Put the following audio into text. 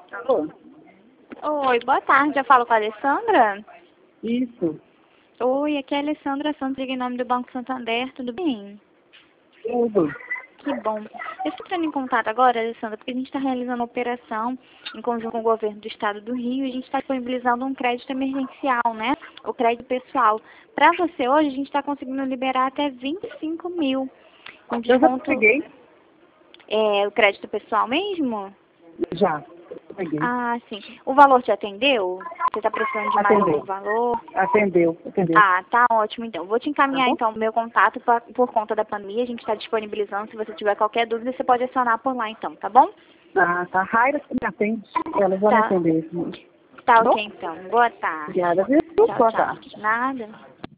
Alô? Oi, boa tarde. Eu falo com a Alessandra? Isso. Oi, aqui é a Alessandra Santos, em nome do Banco Santander, tudo bem? Tudo. Que bom. Eu estou entrando em contato agora, Alessandra, porque a gente está realizando uma operação em conjunto com o governo do estado do Rio e a gente está disponibilizando um crédito emergencial, né? O crédito pessoal. Para você hoje, a gente está conseguindo liberar até 25 mil. Com Eu já desconto, peguei. o crédito pessoal mesmo? Já. Peguei. Ah, sim. O valor te atendeu? Você está precisando de mais algum Atendeu. valor? Atendeu. Ah, tá ótimo então. Vou te Tá encaminhar bom? então o meu contato por conta da pandemia. A gente está disponibilizando. Se você tiver qualquer dúvida, você pode acionar por lá então, tá bom? Tá. Raira que me atende. Ela vai me Tá, atender. tá Tá ok bom? então. Boa tarde. Obrigada, viu? Tchau, Boa tchau. tarde. Nada.